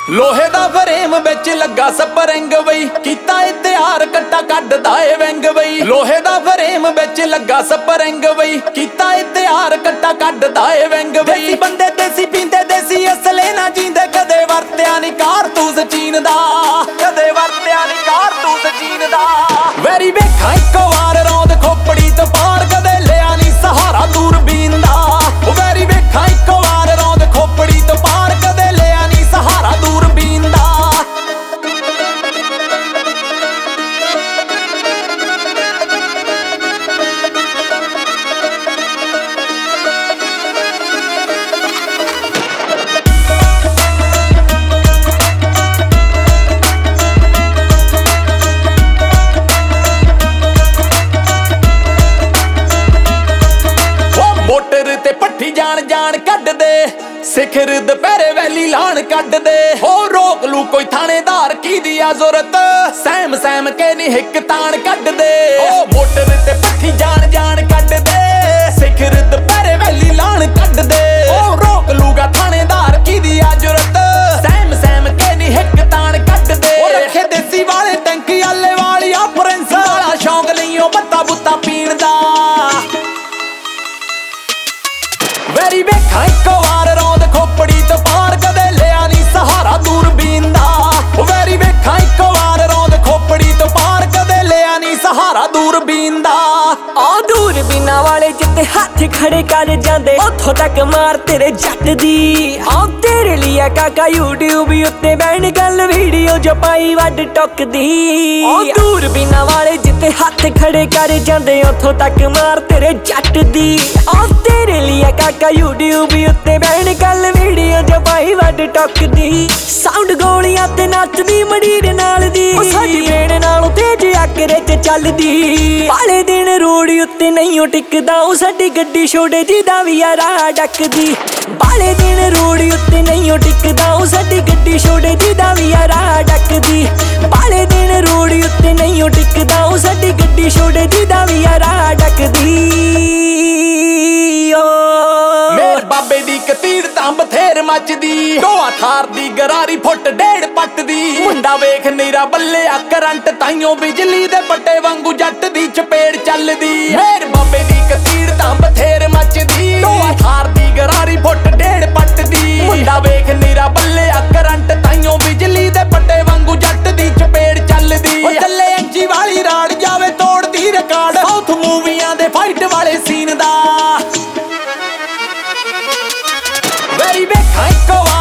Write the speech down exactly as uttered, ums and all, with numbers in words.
ਲੋਹੇ ਦਾ ਫਰੇਮ ਵਿੱਚ ਲੱਗਾ ਸਪਰਿੰਗ ਬਈ, ਕੀਤਾ ਏ ਤਿਆਰ ਕੱਟਾ ਕੱਢਦਾ ਏ ਵਿੰਗ ਬਈ। ਲੋਹੇ ਦਾ ਫਰੇਮ ਵਿੱਚ ਲੱਗਾ ਸਪਰਿੰਗ ਬਈ, ਕੀਤਾ ਏ ਤਿਆਰ ਕੱਟਾ ਕੱਢਦਾ ਏ ਵਿੰਗ ਬਈ। ਦੇਸੀ ਬੰਦੇ ਦੇਸੀ ਪੀਂਦੇ ਦੇਸੀ ਅਸਲੇ ਨਾ ਜੀਂਦੇ, ਕਦੇ ਵਰਤਿਆ ਨੀ ਕਾਰਤੂਸ ਚੀਨ ਦਾ, ਕਦੇ ਵਰਤਿਆ ਨੀ ਕਾਰਤੂਸ ਚੀਨ ਦਾ। ਵੈਰੀ ਵੇਖਾਂ ਇੱਕ ਵਾਰ ਰੌਂਦ ਖੋਪੜੀ ਤੋਂ ਪਾਰ, ਕਦੇ ਲਿਆ ਨੀ ਸਹਾਰਾ ਦੂਰਬੀਨ ਦਾ। ਵੈਰੀ ਵੇਖਾਂ ਇੱਕ ਵਾਰ ਰੌਂਦ ਖੋਪੜੀ ਤੋਂ ਪਾਰ, ਕਦੇ ਲਿਆ ਨੀ ਸਹਾਰਾ ਦੂਰਬੀਨ ਦਾ। ਮੋਟਰ ਤੇ ਪੱਠੀ ਜਾਣ ਜਾਣ ਕੱਢਦੇ, ਸਿਖਰ ਦੁਪਹਿਰੇ ਵੈਲੀ ਲਾਣ ਕੱਢਦੇ। ਹੋ ਰੋਕ ਲੂ ਕੋਈ ਥਾਣੇਦਾਰ ਕੀ ਦੀ ਆ ਜ਼ਰੂਰਤ, ਸਹਿਮ ਸਹਿਮ ਕੇ ਨੀ ਹਿੱਕ ਤਾਣ ਕੱਢਦੇ। ਹੋ ਮੋਟਰ ਤੇ ਪੱਠੀ ਜਾਣ ਜਾਣ ਕੱਢਦੇ, ਸਿਖਰ ਦੁਪਹਿਰੇ ਵੈਲੀ ਲਾਣ ਕੱਢਦੇ। ਹੋ ਰੋਕ ਲੂਗਾ ਥਾਣੇਦਾਰ ਕੀ ਦੀ ਆ ਜ਼ਰੂਰਤ, ਸਹਿਮ ਸਹਿਮ ਕੇ ਨੀ ਹਿੱਕ ਤਾਣ ਕੱਢਦੇ। ਉਹ ਰੱਖੇ ਦੇਸੀ ਵਾਲੇ ਟੈਂਕੀ ਆਲੇ ਵਾਲੀਆ, ਪ੍ਰਿੰਸ ਵਾਲਾ ਸ਼ੌਂਕ ਨਹੀਂ ਉਹ ਬੱਤਾ ਬੁੱਤਾ ਪੀਣ ਦਾ। ਵੈਰੀ ਵੇਖਾਂ ਇੱਕ ਵਾਰ ਰੌਂਦ ਖੋਪੜੀ ਤੋਂ ਪਾਰ, ਕਦੇ ਲਿਆ ਨੀ ਸਹਾਰਾ ਦੂਰਬੀਨ ਦਾ। ਵੈਰੀ ਵੇਖਾਂ ਇੱਕ ਵਾਰ ਰੌਂਦ ਖੋਪੜੀ ਤੋਂ ਪਾਰ, ਕਦੇ ਲਿਆ ਨੀ ਸਹਾਰਾ ਦੂਰਬੀਨ ਦਾ। ਆ ਦੂਰਬੀਨਾਂ ਵਾਲੇ ਜਿੱਤੇ ਹੱਥ ਖੜੇ ਕਰ ਜਾਂਦੇ, ਉੱਥੋਂ ਤੱਕ ਮਾਰ ਤੇਰੇ ਜੱਟ ਦੀ। ਆ ਤੇਰੇ ਲਈ ਆ ਕਾਕਾ YouTube ਉੱਤੇ ਬੈਣ ਗੱਲ ਵੀਡੀਓ ਜੋ ਪਾਈ ਵੱਡ ਟੁੱਕਦੀ। ਆ ਦੂਰਬੀਨਾਂ ਵਾਲੇ ਜਿੱਤੇ ਹੱਥ ਖੜੇ ਕਰ ਜਾਂਦੇ, ਉੱਥੋਂ ਤੱਕ ਮਾਰ ਤੇਰੇ ਜੱਟ ਦੀ। ਆ ਤੇਰੇ ਲਈ ਆ ਕਾਕਾ YouTube ਉੱਤੇ ਬੈਣ ਗੱਲ ਵੀਡੀਓ ਜੋ ਪਾਈ ਵੱਡ ਟੁੱਕਦੀ। ਸਾਊਂਡ ਗੋਲੀਆਂ ਤੇ ਨੱਚਦੀ ਮੜੀਰ ਨਾਲ ਦੀ, ਉਹ ਸਾਡੀ ਬੇਣ ਨਾਲੋਂ ਤੇਜ ਆਕਰੇ ਚ ਚੱਲਦੀ। ਵਾਲੇ ਦਿਨ ਰੋਡ ਉੱਤੇ ਨਹੀਂ ਉਹ ਟਿਕਦਾ, ਉਹ ਸਾਡੀ ਗੱਡੀ ਛੋੜੇ ਜਿਹਦਾ ਵੀ ਆ ਰਾਹ ਡੱਕਦੀ। ਵਾਲੇ ਦਿਨ ਰੋਡ ਉੱਤੇ ਨਹੀਂ ਉਹ ਟਿਕਦਾ, ਉਹ ਸਾਡੀ ਗੱਡੀ ਛੋੜੇ ਜਿਹਦਾ ਵੀ ਆ ਰਾਹ ਡੱਕਦੀ। ਵਾਲੇ ਦਿਨ ਰੋਡ ਉੱਤੇ ਨਹੀਂ ਉਹ ਟਿਕਦਾ, ਉਹ ਸਾਡੀ ਗੱਡੀ ਛੋੜੇ ਜਿਹਦਾ ਵੀ ਆ ਰਾਹ ਡੱਕਦੀ। ਮੇਰ ਬਾਬੇ ਦੀ ਕਤੀੜ ਤਾਂ ਬਥੇਰ ਮੱਚਦੀ, ਢੋਆ ਥਾਰ ਦੀ ਗਰਾਰੀ ਫੁੱਟ ਡੇਢ ਪੱਟ ਦੀ। ਮੁੰਡਾ ਵੇਖ ਨੀਰਾ ਬੱਲਿਆ ਕਰੰਟ, ਤਾਈਓ ਬਿਜਲੀ ਦੇ ਪੱਟੇ ਵਾਂਗੂ ਜੱਟ ਦੀ ਚਪੇੜ ਚੱਲਦੀ। ਮੇਰ ਬਾਬੇ ਦੀ ਕਤੀੜ ਤਾਂ ਬਥੇਰ ਮੱਚਦੀ, ਢੋਆ ਥਾਰ ਦੀ ਗਰਾਰੀ ਫੁੱਟ ਡੇਢ ਪੱਟ ਦੀ। ਮੁੰਡਾ ਵੇਖ ਨੀਰਾ ਬੱਲਿਆ ਕਰੰਟ, ਤਾਈਓ ਬਿਜਲੀ ਦੇ ਪੱਟੇ ਵਾਂਗੂ ਜੱਟ ਦੀ ਚਪੇੜ ਚੱਲਦੀ। ਉਹ ਚੱਲੇ ਇੰਚੀ ਵਾਲੀ ਰਾੜ ਜਾਵੇ ਤੋੜਦੀ ਰਿਕਾਰਡ, ਸਾਊਥ ਮੂਵੀਆਂ ਦੇ ਫਾਈਟ ਵਾਲੇ ਸੀਨ ਦਾ। ਵੈਰੀ ਵੇਖਾਂ ਇੱਕ ਵਾਰ